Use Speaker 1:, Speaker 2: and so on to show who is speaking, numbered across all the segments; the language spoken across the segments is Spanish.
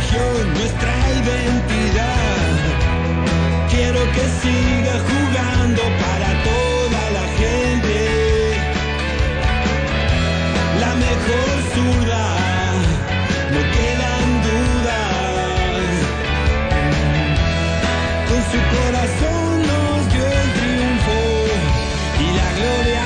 Speaker 1: religión, nuestra identidad. Quiero que siga jugando para toda la gente. La mejor zurda, no quedan dudas. Con su corazón nos dio el triunfo y la gloria.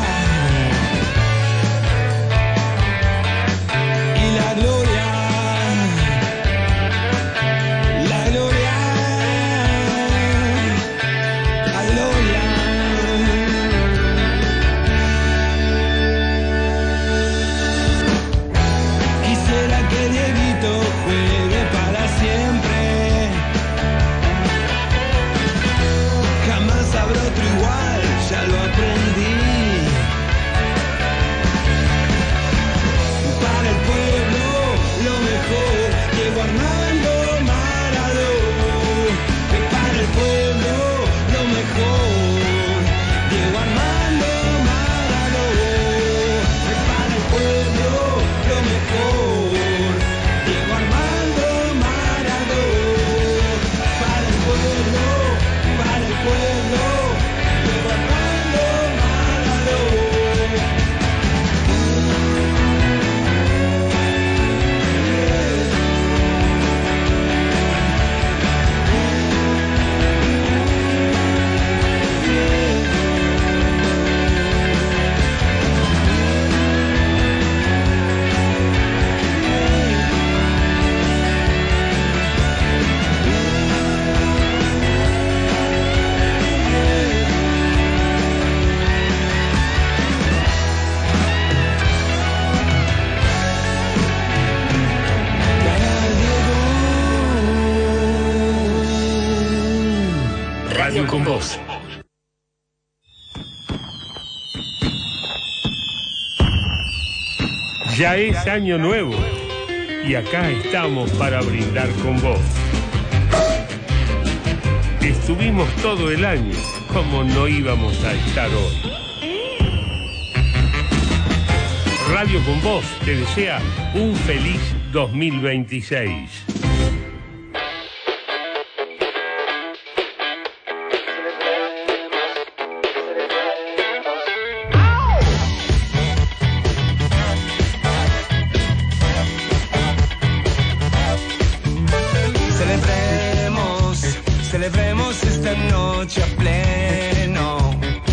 Speaker 2: Con vos. Ya es año nuevo y acá estamos para brindar con vos. Estuvimos todo el año, como no íbamos a estar hoy. Radio con vos te desea un feliz 2026.
Speaker 1: Celebremos esta noche a pleno.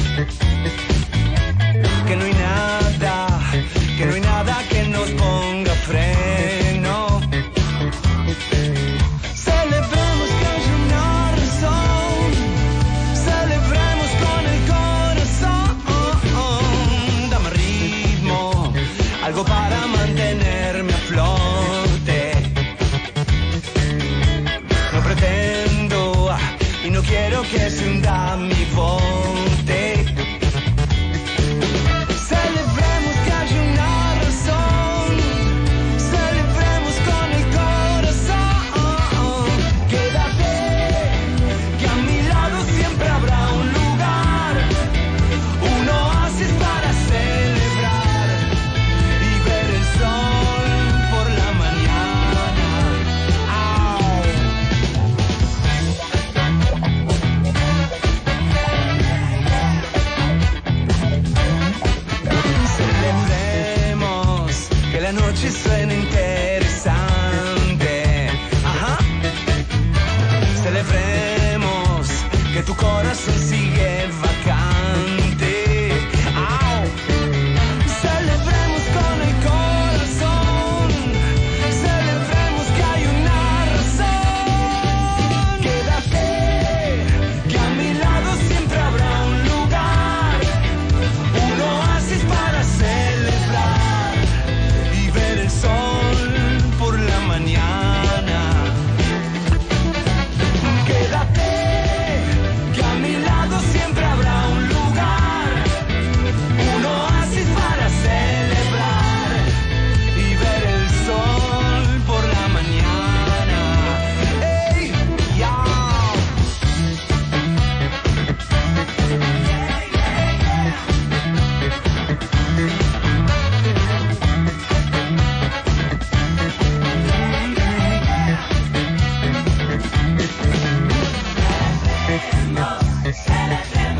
Speaker 1: Que no hay nada que nos ponga freno.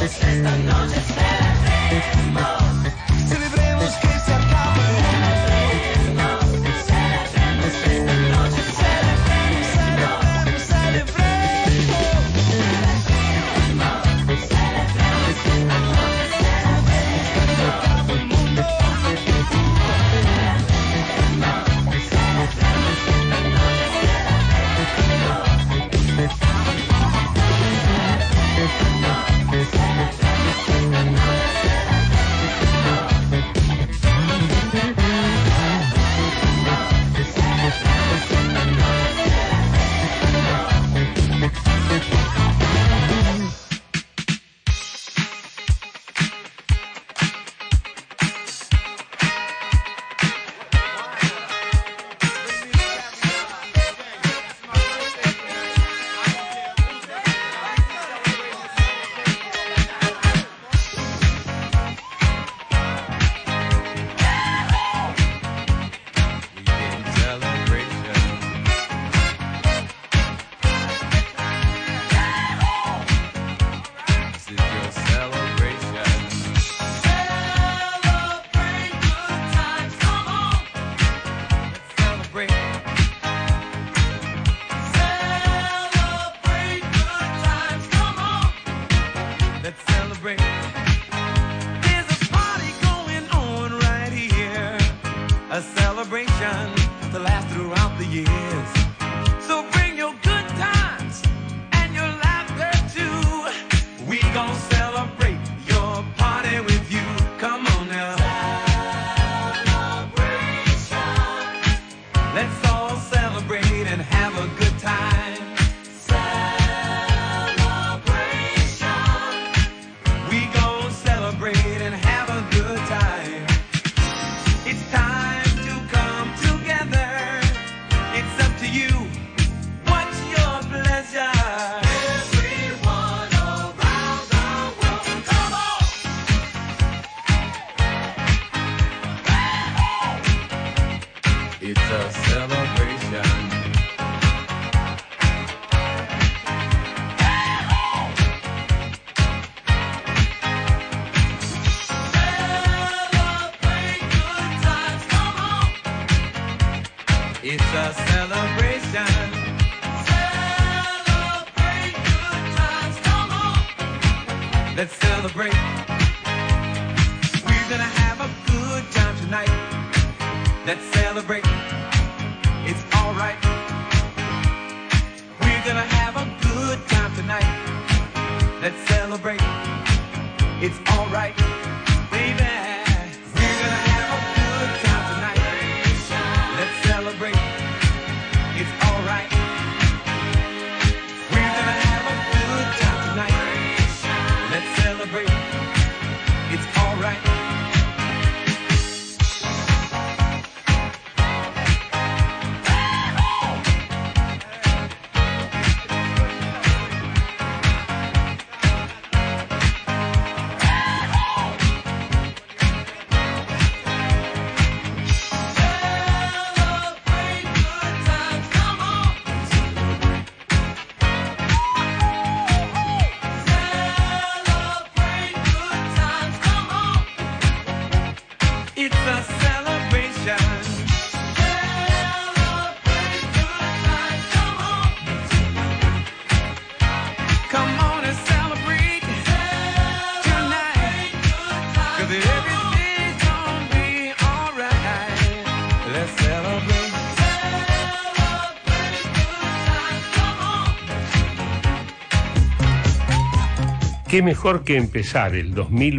Speaker 2: Qué mejor que empezar el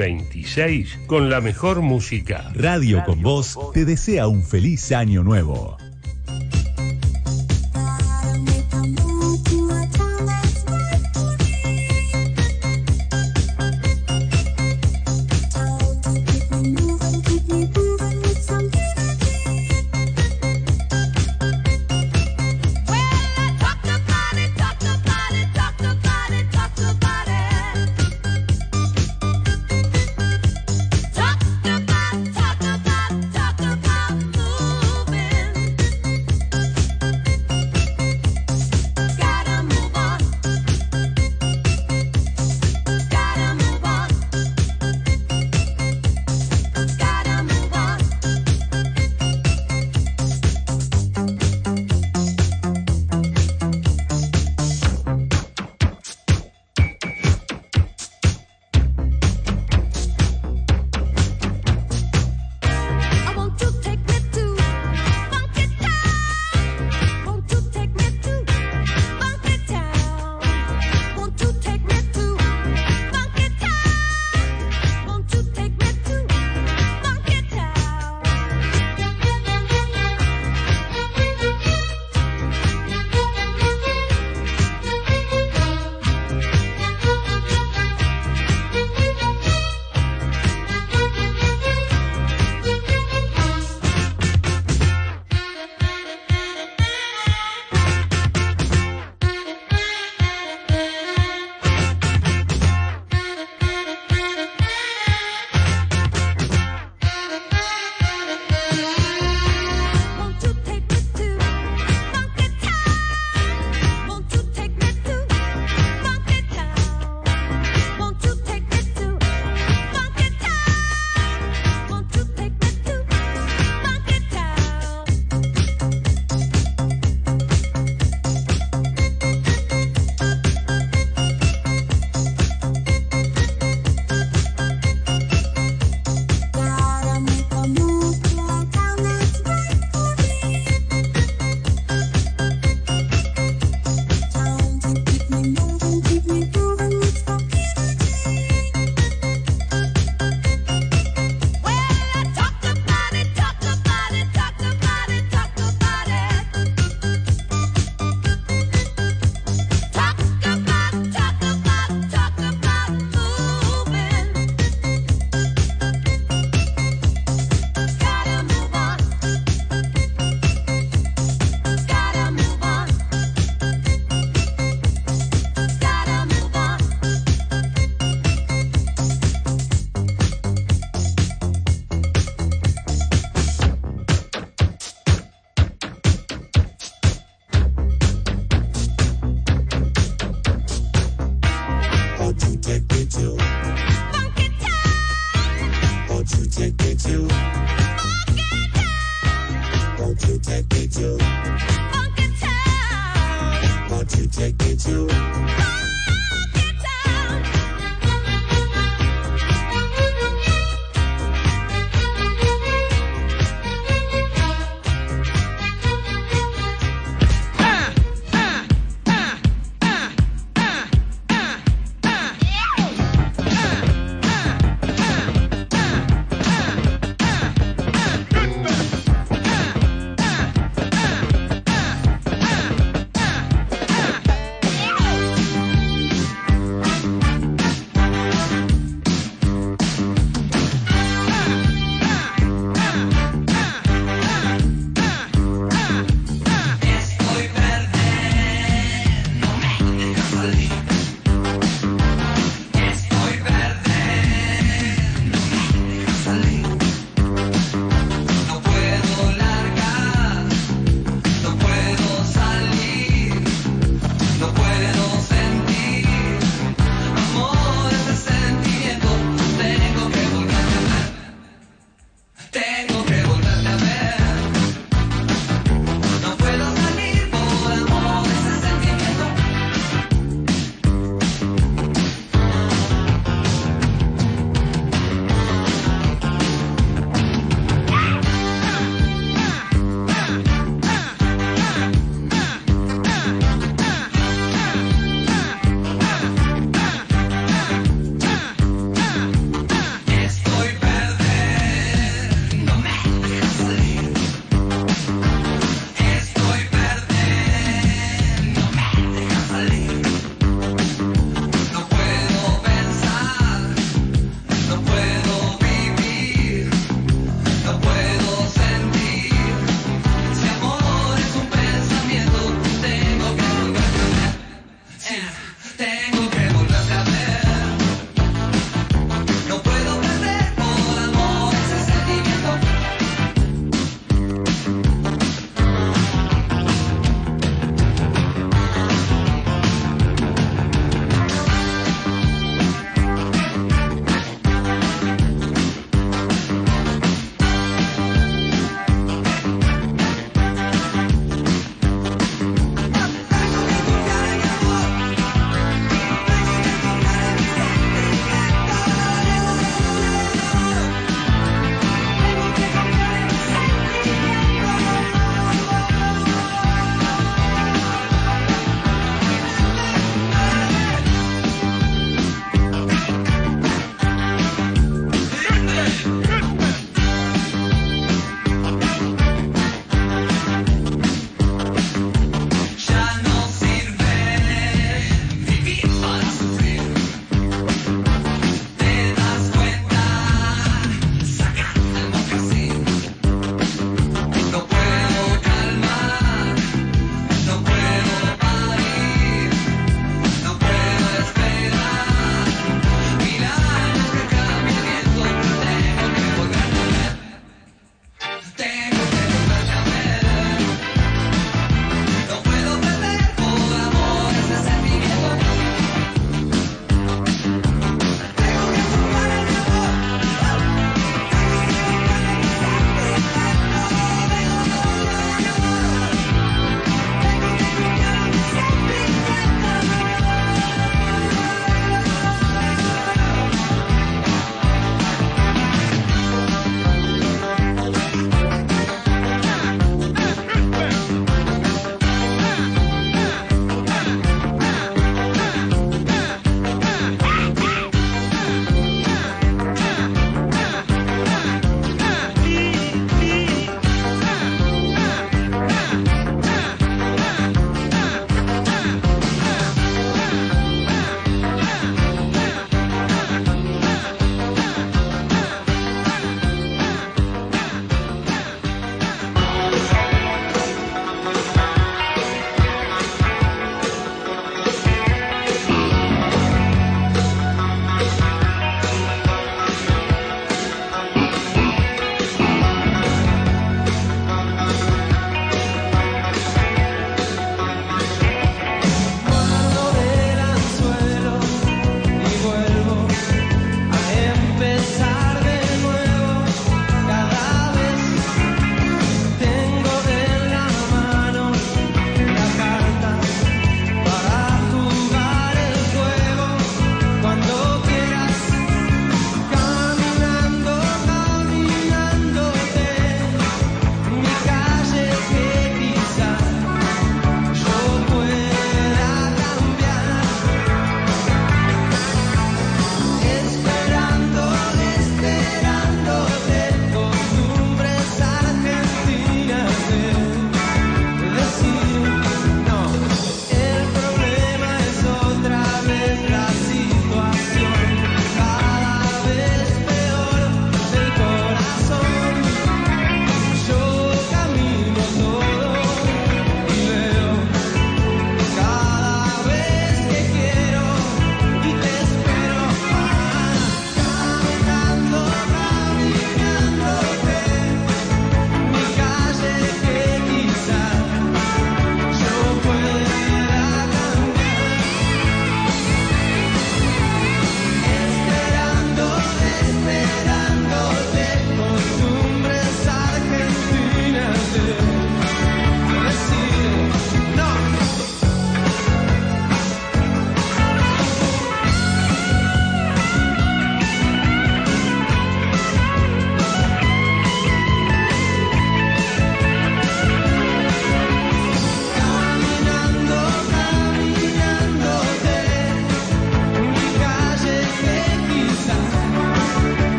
Speaker 2: 2026 con la mejor música.
Speaker 3: Radio Con Voz te desea un feliz año nuevo.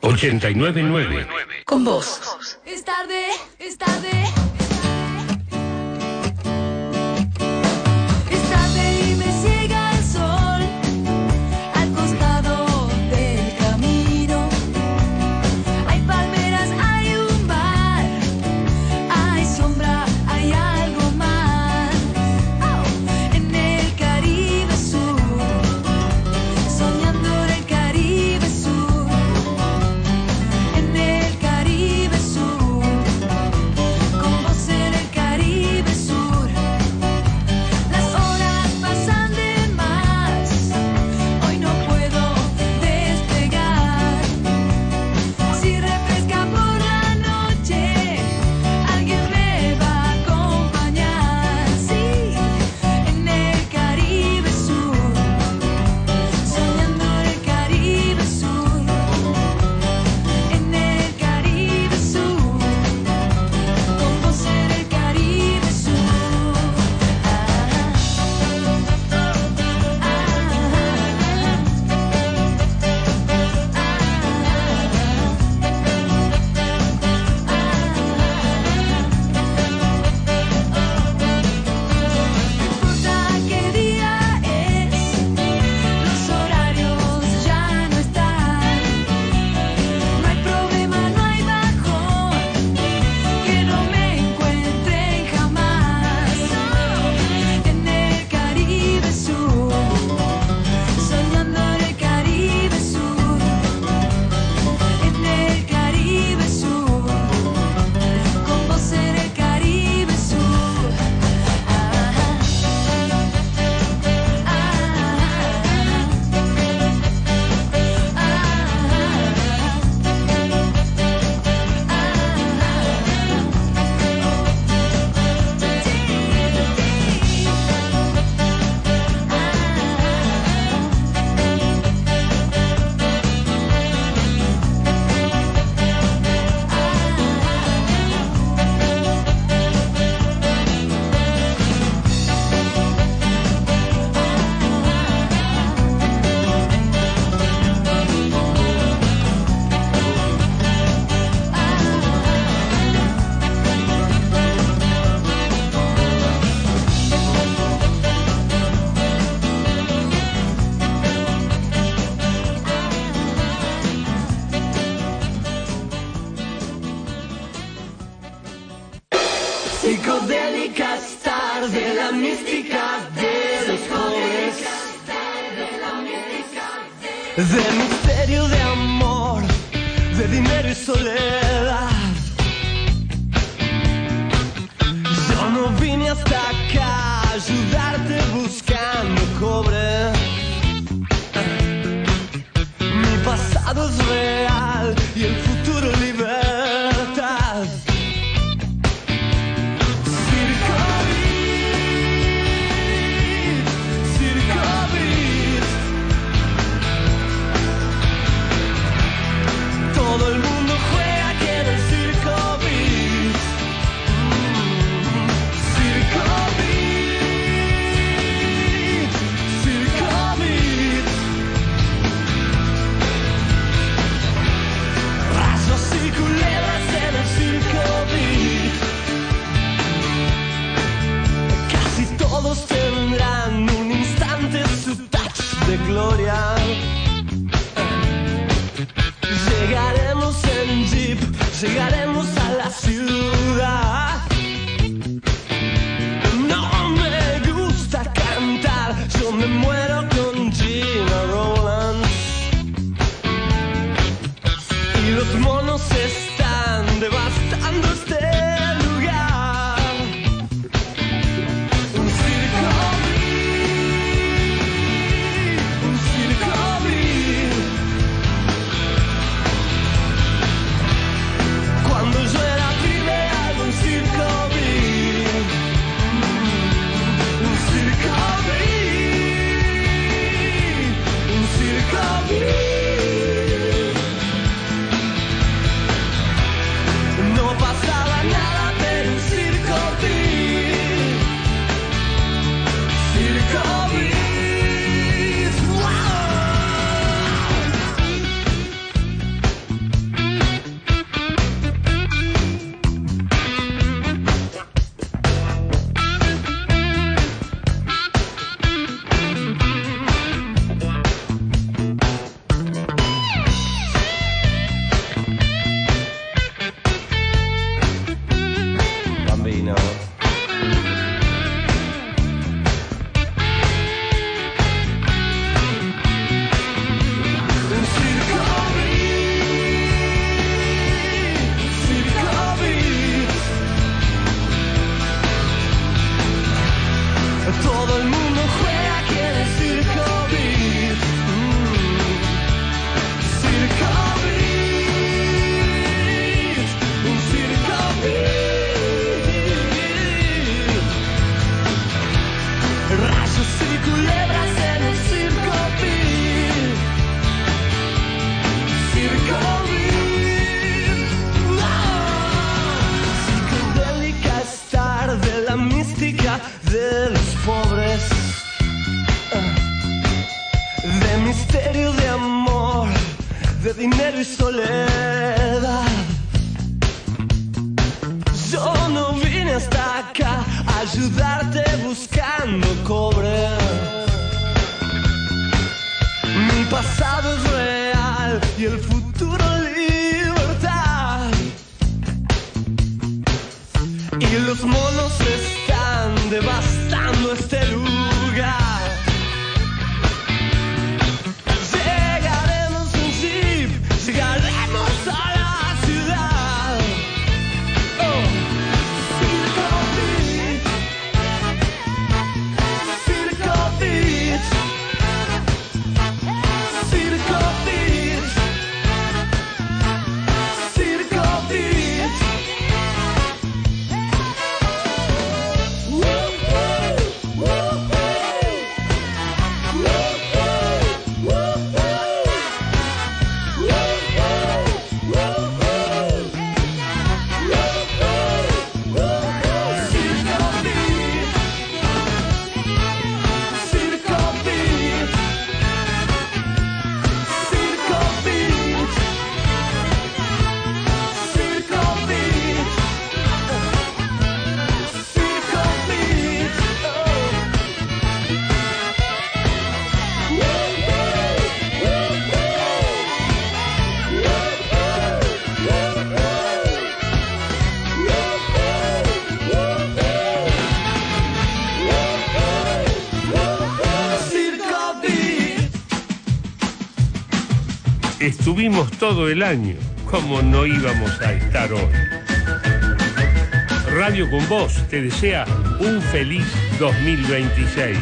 Speaker 2: 899.
Speaker 4: Con vos.
Speaker 5: Es tarde, es tarde. Es tarde y me ciega el sol al costado del camino. Hay palmeras, hay un bar, hay sombra, hay algo más. En el Caribe Sur, soñando en el Caribe Sur. En el Caribe Sur, con vos en el Caribe Sur. Las horas pasan de más, hoy no puedo despegar. Si refresca por la noche, alguien me va a acompañar. Sí, en el Caribe Sur, soñando en el Caribe Sur. En el Caribe Sur, con vos en el Caribe Sur. No importa qué día es, los horarios ya no están. No hay problema, no hay bajón que no me encuentren jamás. En el Caribe Sur, soñando en el Caribe Sur. En el Caribe Sur, con vos en el Caribe Sur. Psicodélicas tarde, la mística de los jóvenes. De misterio, de amor, de dinero y soledad. Yo no vine hasta acá a ayudarte buscando cobre. Mi pasado es real y el futuro libertad. Circo Beat, Circo Beat. Todo el mundo juega aquí en el Circo Beat. Circo Beat, Circo Beat. Rayos y culebras en el Circo Beat. Casi todos tendrán un instante su touch de gloria. Llegaremos en jeep, llegaremos a la ciudad. No me gusta cantar, yo me muero con Gina Rowlands. Y los monos están devastando este lugar. Un circo beat, un circo beat. Cuando yo era pibe había un circo beat. Un circo beat, un circo beat. No pasaba nada, pero un circo beat. Circo beat. Wow. misterio de amor, de dinero y soledad. Yo no vine hasta acá a ayudarte buscando cobre. Mi pasado es real y el futuro libertad. Y los monos están devastando este lugar. Llegaremos en jeep, llegaremos a la ciudad. Oh, Circo Beat, Circo Beat, Circo Beat, Circo Beat.
Speaker 2: Estuvimos todo el año, como no íbamos a estar hoy. Radio con Voz te desea un feliz 2026.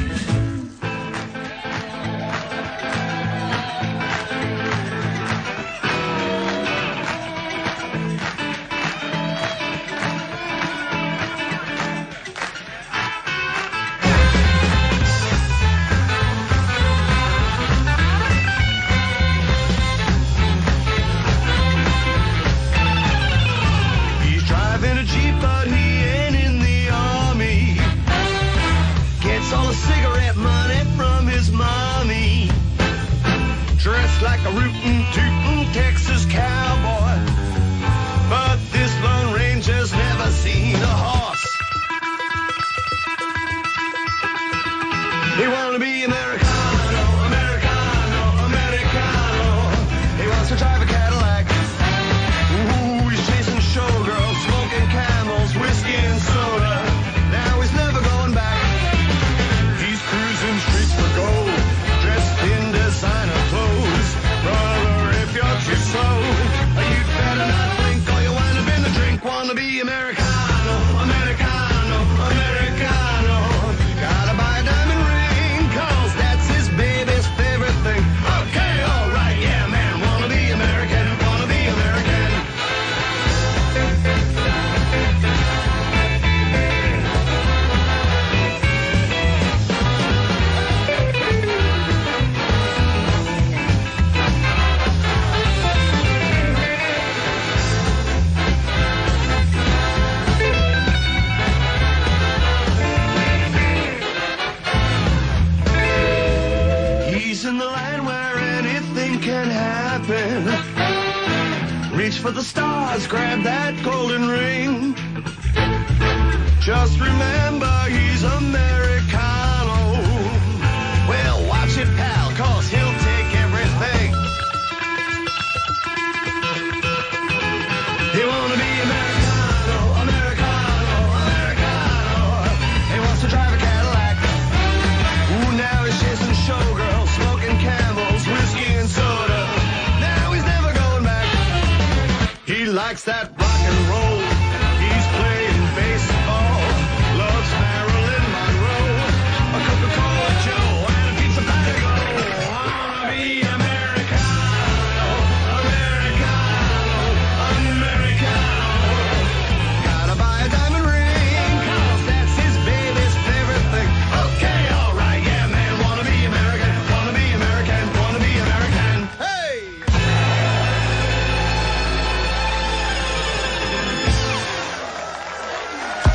Speaker 5: Reach for the stars, grab that golden ring. Just remember he's Americano. Well, watch it, pal, 'cause he'll take everything. He wanna be Americano, Americano, Americano. He wants to drive a Cadillac. Ooh, now he's chasing showgirls, smoking Camels, whiskey and soda. Now he's never going back. He likes that rock and roll. He's playing baseball. Loves Marilyn Monroe. A Coca-Cola Joe and a pizza patty. Wanna be Americano, Americano, Americano. Gotta buy a diamond ring, 'cause that's his baby's favorite thing. Okay, alright, yeah, man. Wanna be American, wanna be American, wanna be American. Hey!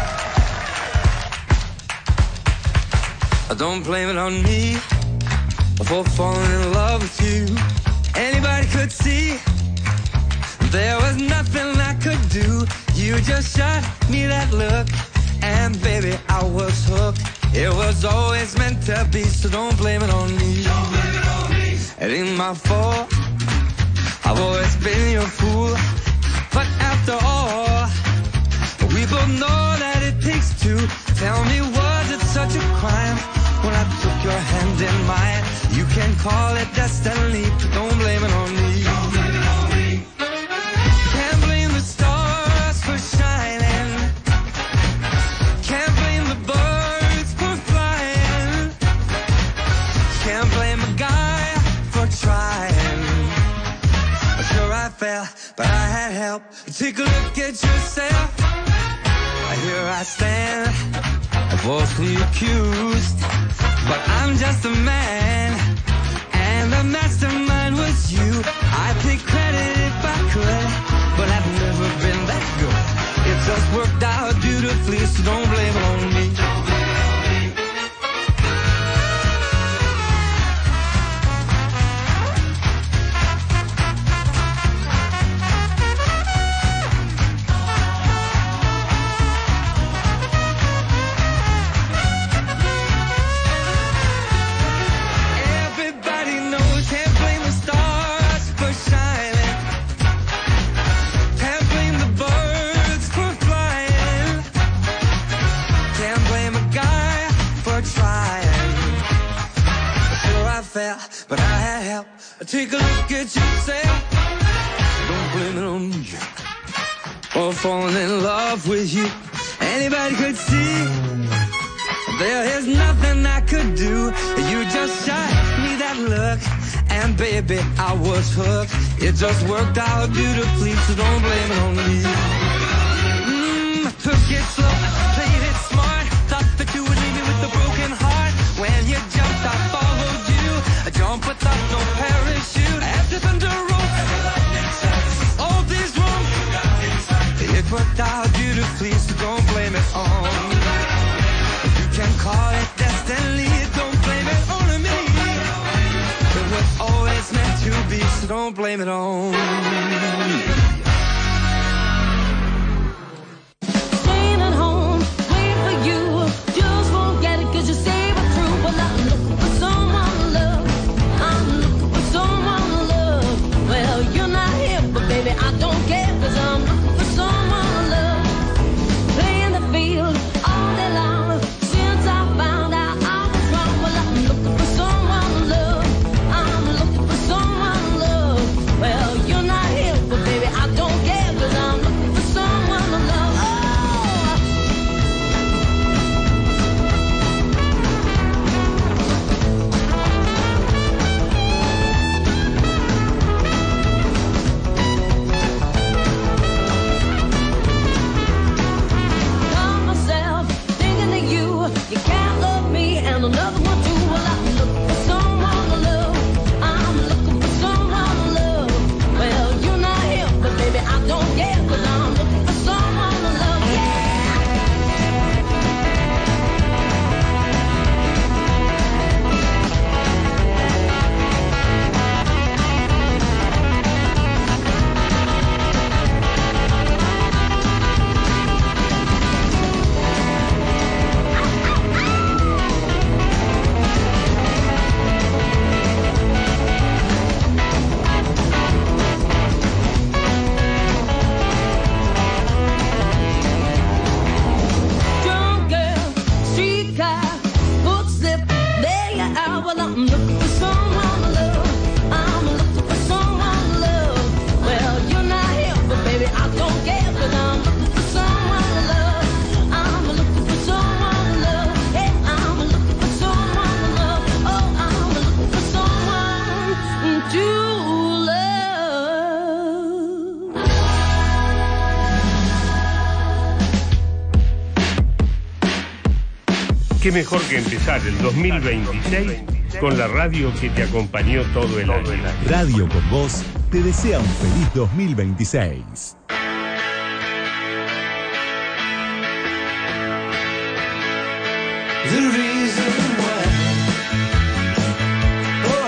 Speaker 1: Don't blame it on me, for falling in love with you. Anybody could see there was nothing I could do. You just shot me that look, and baby, I was hooked. It was always meant to be, so don't blame it on me.
Speaker 5: Don't blame it on me.
Speaker 1: It ain't my fault, I've always been your fool. But after all, we both know that it takes two. Tell me, was it such a crime when I took your hand in mine? You can call it destiny, but don't blame it on me.
Speaker 5: Don't blame it on me.
Speaker 1: Can't blame the stars for shining. Can't blame the birds for flying. Can't blame a guy for trying. Sure I fell, but I had help. Take a look at yourself. Here I stand, falsely accused, but I'm just a man, and the mastermind was you. I'd take credit if I could, but I've never been that good. It just worked out beautifully, so don't blame it on me. But I had help. Take a look at yourself. Don't blame it on you for falling in love with you. Anybody could see there is nothing I could do. You just shot me that look, and baby, I was hooked. It just worked out beautifully, so don't blame it on me. Took it slow, played it smart. Thought that you would leave me with a broken heart. When you jumped, I followed you. A jump without no parachute. After thunder roll, all these wrong. It worked out beautifully, so don't blame it on me. You can call it destiny, don't blame it on me. It was always meant to be, so don't blame it on me.
Speaker 4: Staying at home, waiting for you. Just won't get it 'cause you say we're through. Well, I'm looking for someone to love. I'm looking for someone to love. Well, you're not here, but baby, I don't care 'cause I'm looking for someone to love. Playing the field all day long since I found out I was wrong. Well, I'm looking for someone to love. I'm looking for someone to love. Well, you're not here, but baby, I don't care 'cause I'm looking for someone to love. Found myself thinking of you. You can't love me and another one too. Well, I'm looking for someone to love. I'm looking for someone to love. Well, you're not here, but baby, I don't care 'cause I'm looking for someone to love. Drunk girl, street car, book slip, there you are. Well, I'm looking for someone to love. I'm looking for someone to love. Well, you're not here, but baby, I don't care 'cause I'm looking for someone to love. I'm looking for someone to love. Hey, I'm looking for someone to love. Oh, I'm looking for someone to love.
Speaker 2: Qué mejor que empezar el 2026 con la radio que te acompañó todo el año.
Speaker 3: Radio con Voz te desea un feliz 2026.
Speaker 1: The reason why, oh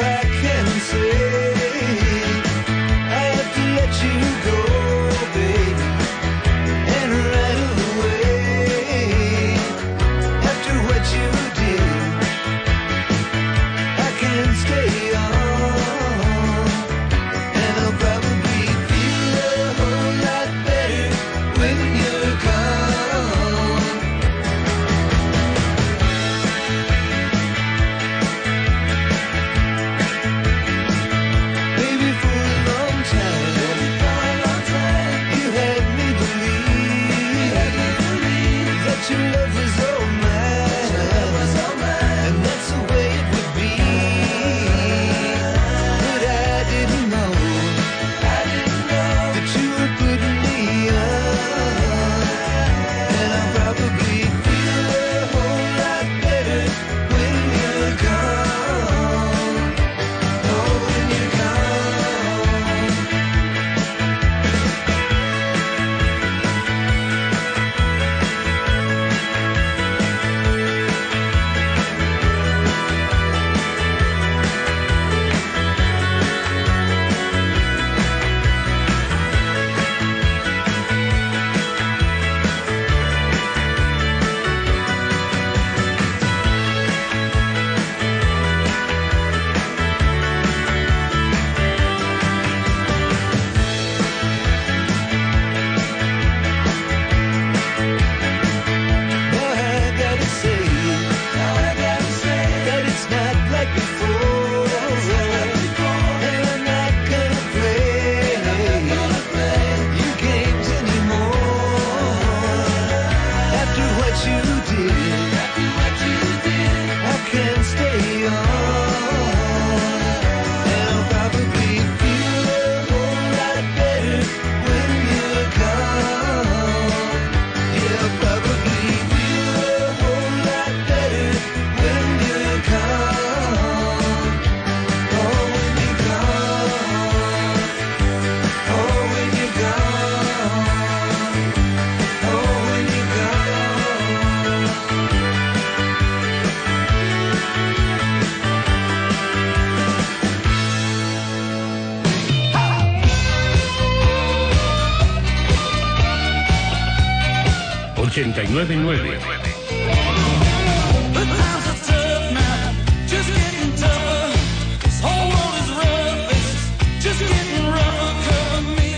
Speaker 2: 899.
Speaker 1: The times are tough now, just getting tougher. This whole world is rough, it's just getting rougher. Cover me,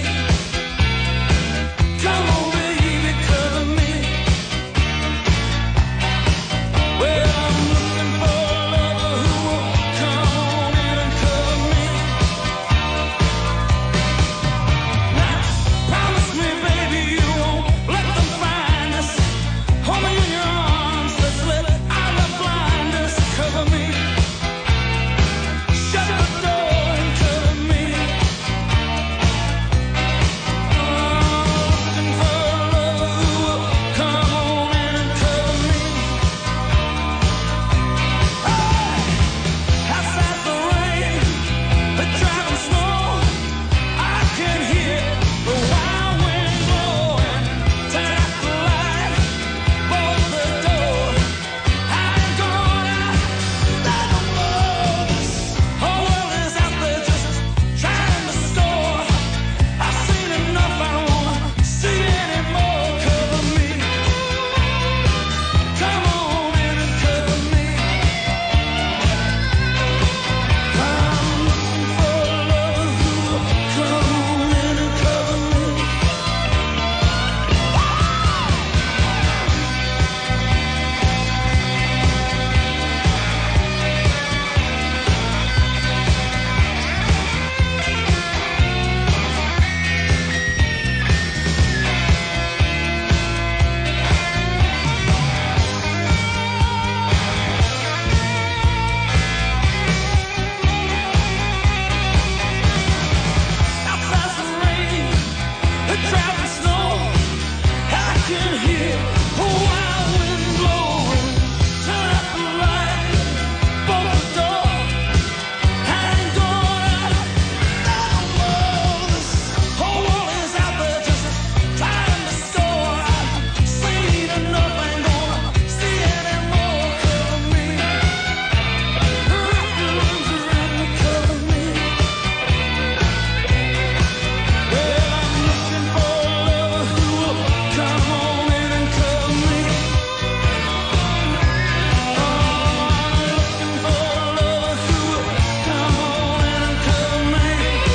Speaker 1: come on, baby, cover me. Well, I'm looking for a lover who will come on in and cover me. Now, promise me, baby, you won't let them find us. Hold me in your arms, let's let our love blind us. Cover me, shut the door and cover me. Looking for a lover who will come on in and cover me. Outside the rain, the driving snow, I can hear the wild wind blowing. Turn out the light, bolt the door. I ain't going out, I don't know this whole world is out there just trying to store. I've seen enough, I don't wanna see any more. Cover me, come on in and cover me. I'm looking for a lover who will come on in and cover me. Outside the rain, the driving snow, I can hear a wild wind blowing. Turn out the light, bolt the door. I ain't going out, I don't know this whole world is out there just trying to store. I've seen enough, ain't gonna see any more. Cover me, wrap your arms around me, cover me. Well, I'm looking for a lover who will come on in and cover me. I'm looking for a lover who will come on in and cover me.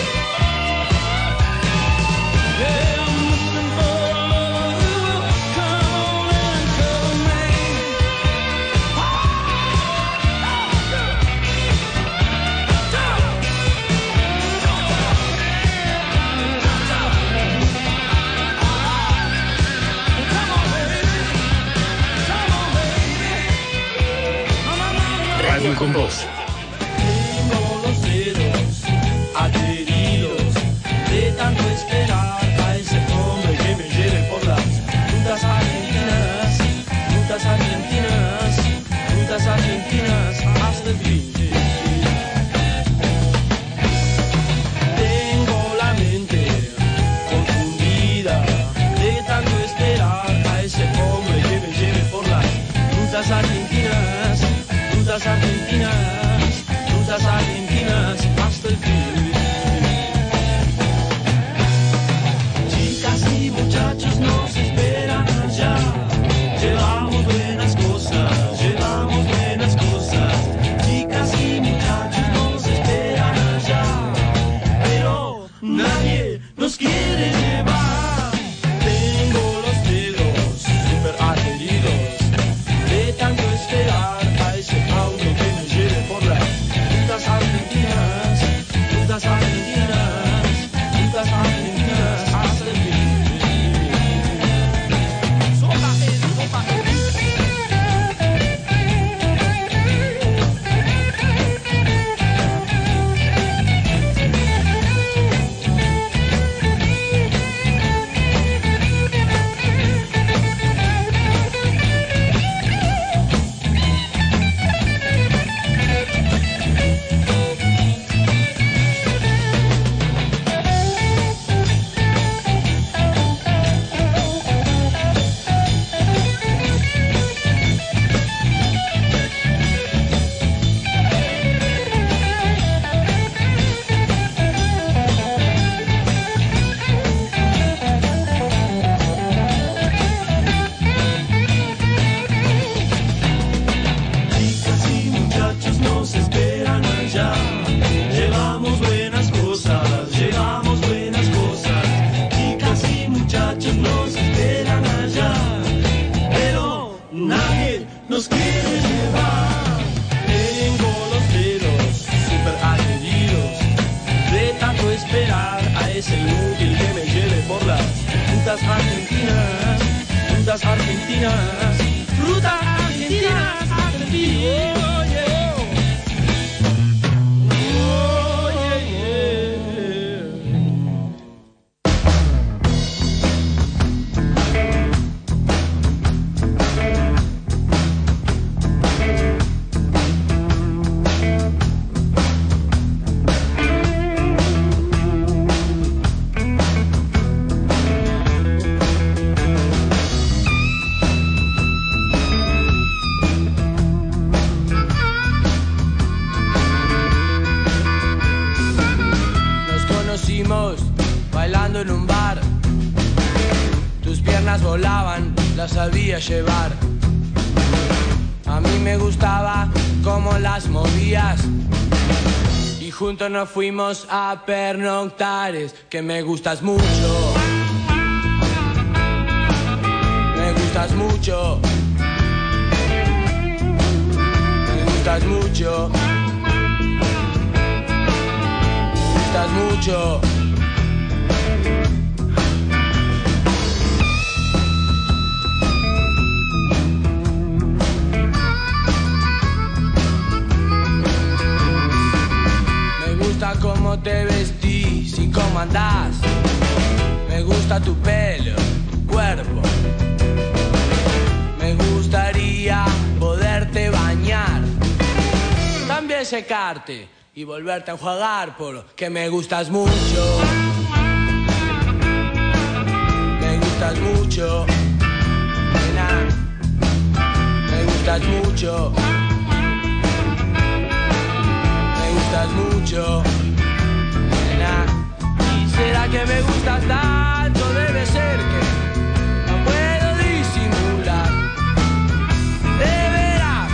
Speaker 1: Yeah, I'm looking for a lover who will come on in and cover me. Come on, baby. Come on, baby. No, no, no, no.
Speaker 2: Radio con Voz.
Speaker 6: Tengo los dedos adheridos de tanto esperar a ese hombre que me lleve por las rutas argentinas, rutas argentinas, rutas argentinas hasta el fin. Tengo la mente confundida de tanto esperar a ese hombre que me lleve por las rutas argentinas, rutas argentinas. esperar a ese inútil que me lleve por las rutas argentinas, rutas argentinas, rutas argentinas, argentinas. Oh, yeah. Oh, yeah, yeah. Bailando en un bar, tus piernas volaban, las sabía llevar. A mí me gustaba cómo las movías y juntos nos fuimos a pernoctares. Que me gustas mucho, me gustas mucho, me gustas mucho, me gustas mucho. Me gusta cómo te vestís y cómo andás. Me gusta tu pelo, tu cuerpo. Me gustaría poderte bañar, también secarte y volverte a enjuagar, porque me gustas mucho. Me gustas mucho, nena. Me gustas mucho. Me gustas mucho, nena. ¿Y será que me gustas tanto? Debe ser que no puedo disimular. De veras.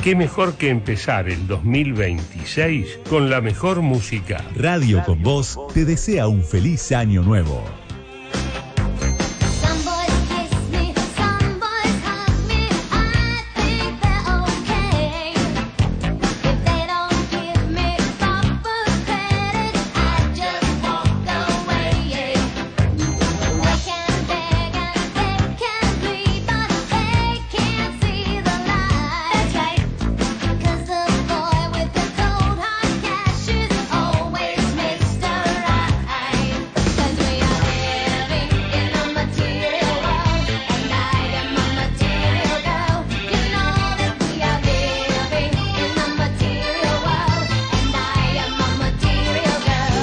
Speaker 2: qué mejor que empezar el 2026 con la mejor música.
Speaker 3: Radio con Voz te desea un feliz año nuevo.
Speaker 4: Some boys kiss me, some boys hug me. I think they're okay. If they don't give me proper credit, I just walk away. They can beg and they can plead, but they can't see the light. That's right, 'cause the boy with the cold hard cash is always Mr. Right. 'Cause we are living in a material world, and I am a material girl. You know that we are living in a material world, and I am a material girl.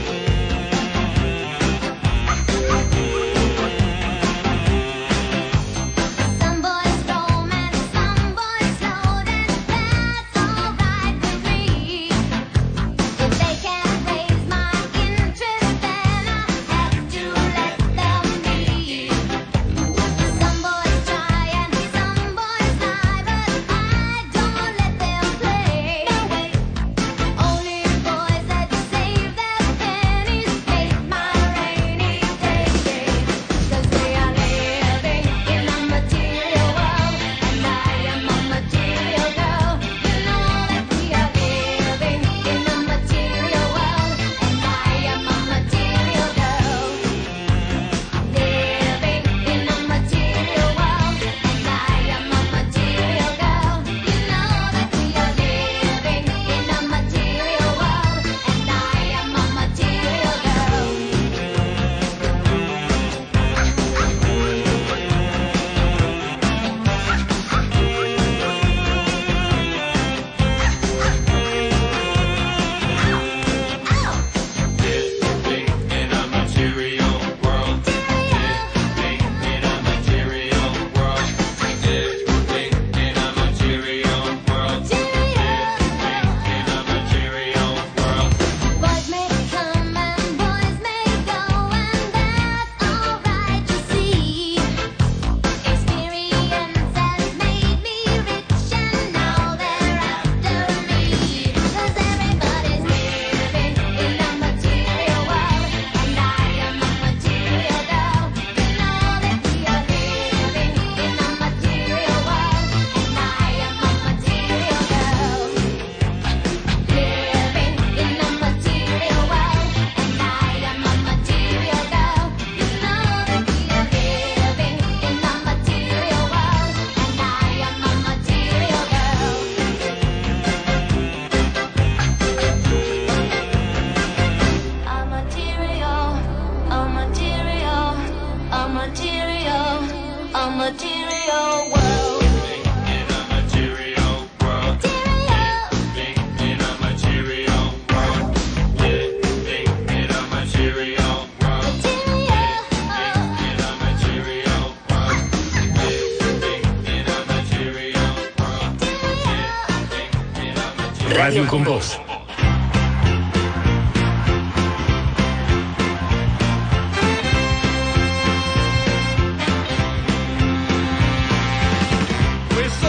Speaker 4: Some boys romance, some boys slow dance. That's alright with me. If they can't raise my interest, then I have to let them be. Some boys try and some boys lie, but I don't let them play. No way. Only boys that save their pennies make my rainy day. 'Cause we are living in a material world, and I am a material girl. You know that we are living in a material world, and I am a material girl. Living in a material world, and I am a material girl. You know that we are living in a material world, and I am a material girl.
Speaker 6: In a material world. Living in a material world. Living in a material world. Living in a material world.
Speaker 4: Boys may come and boys may go, and that's alright, you see. Experience has made me rich, and now they're after me. 'Cause everybody's living in a material world, and I am a material girl. You know that we are living in a material world, and I am a material girl. Living in a material world, and I am a material girl. You know that we are living in a material world, and I am a material girl. A material world.
Speaker 6: In a material world. Living in a material world. Living in a material world. In a material world. Living in a material world. Living in a material
Speaker 2: Radio con Voz.
Speaker 1: We're so